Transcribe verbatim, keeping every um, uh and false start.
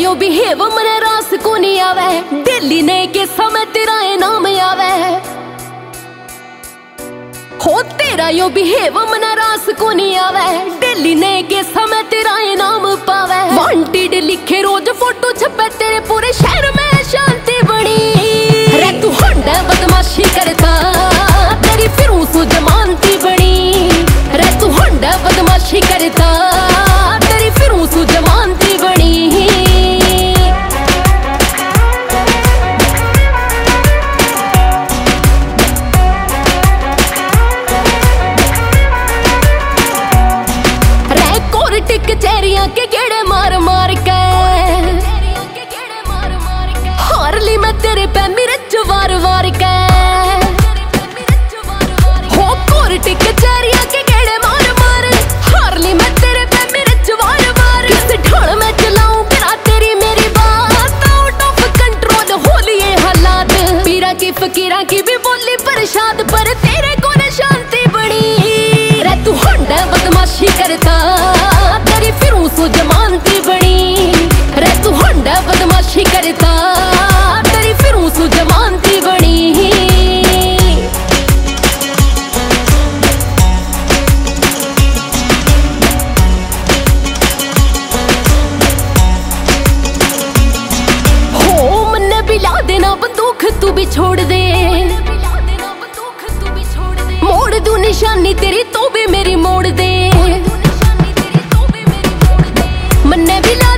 यो behave मने रास को नहीं आवे, डेली नए के समय तेरा इनाम आवे। हो तेरा यो बिहेव मने रास को नहीं आवे, डेली नए के समय तेरा इनाम पावे। वांटेड लिखे रोज फोटो छपे तेरे, पूरे शहर में शांति बनी। रे तू हंडा बदमाशी करता, तेरी फिरूं सु जमानती बनी। रे तू हंडा बदमाशी करता, तेरी फिरूं सु जमानती बनी। कचहरियां के गेड़े मार मार के हार ली मैं तेरे पे मिर्च वार वार के। हो कोर्ट कचहरियां के गेड़े मार मार, हार ली मैं तेरे पे मिर्च वार वार। किस ढाल में चलाऊं करा तेरी मेरी बात, आउट ऑफ कंट्रोल हो लिए हालात। पीरा की फकीरा की भी बोली प्रसाद, पर तेरे को न शांति बनी। रे तू हंडा बदमाशी करता, तेरी फिरूं सु जमानती बनी। रे तू हंडा बदमाशी करता, तेरी फिरूं सु जमानती बनी। हो मन्ने भी ला देना बंदूक तू भी छोड़ दे, मोड़ दूं निशानी तेरी तो भी मेरी मोड़ दे। मन्ने भी ला